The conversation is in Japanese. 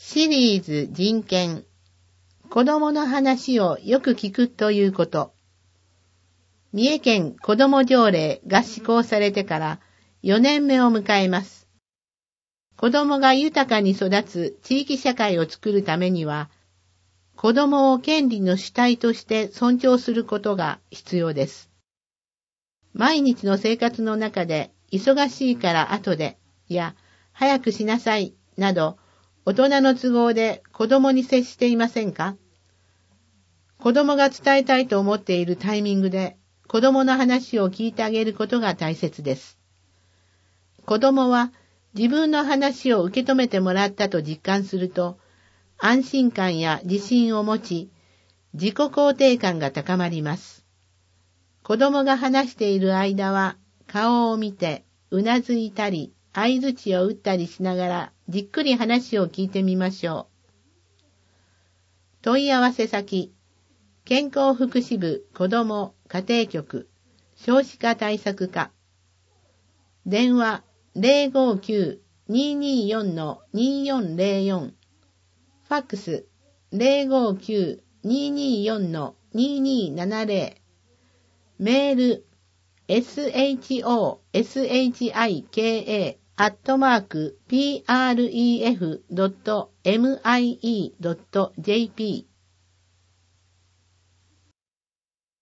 シリーズ人権。子供の話をよく聞くということ。三重県子ども条例が施行されてから4年目を迎えます。子供が豊かに育つ地域社会を作るためには、子供を権利の主体として尊重することが必要です。毎日の生活の中で忙しいから後で、や早くしなさいなど、大人の都合で子供に接していませんか？子供が伝えたいと思っているタイミングで子供の話を聞いてあげることが大切です。子供は自分の話を受け止めてもらったと実感すると、安心感や自信を持ち、自己肯定感が高まります。子供が話している間は顔を見てうなずいたり、相槌を打ったりしながらじっくり話を聞いてみましょう。問い合わせ先、健康福祉部子ども家庭局少子化対策課。電話 059-224-2404。ファックス 059-224-2270。メール shoshika@pref.mie.jp